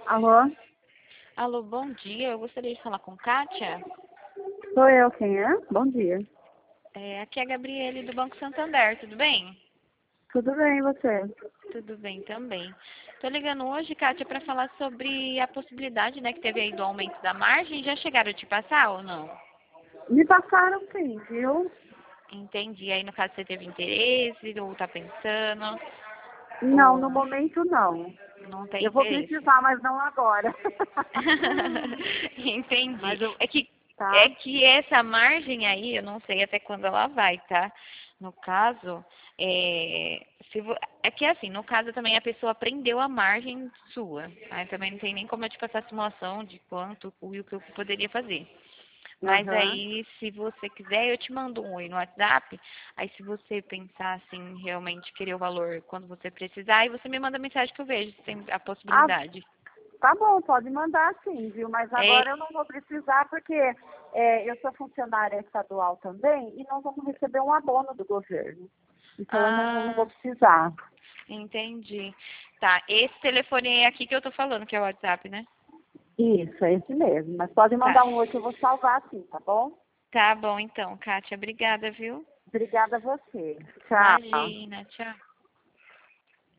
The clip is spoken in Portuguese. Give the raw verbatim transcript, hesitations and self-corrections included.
Alô? Alô, bom dia. Eu gostaria de falar com Kátia. Sou eu, quem é? Bom dia. É, aqui é a Gabriele do Banco Santander, tudo bem? Tudo bem, e você? Tudo bem também. Estou ligando hoje, Kátia, para falar sobre a possibilidade, né, que teve aí do aumento da margem. Já chegaram a te passar ou não? Me passaram sim, viu? Entendi. Aí, no caso, você teve interesse ou está pensando? Não, no Ou momento não. não tem Eu vou interesse? precisar, mas não agora. Entendi. Mas eu, É que, é tá? que essa margem aí, eu não sei até quando ela vai, tá? No caso, é, se vo- é que assim, no caso também a pessoa aprendeu a margem sua. Aí também não tem nem como eu te passar a simulação de quanto e o que eu poderia fazer. Mas Aham. aí, se você quiser, eu te mando um oi no WhatsApp. Aí, se você pensar assim, realmente querer o valor quando você precisar, aí você me manda mensagem que eu vejo se tem a Ah, possibilidade. tá bom, pode mandar sim, viu? Mas É, agora eu não vou precisar porque é, eu sou funcionária estadual também e nós vamos receber um abono do governo. Então eu não, não vou ah, precisar. entendi. Tá, esse telefone é aqui que eu tô falando, que é o WhatsApp, né? Isso, é esse mesmo. Mas pode Tá. mandar um oi que eu vou salvar sim, tá bom? Tá bom, então, Kátia. Obrigada, viu? Obrigada a você. Tchau. Imagina, tchau.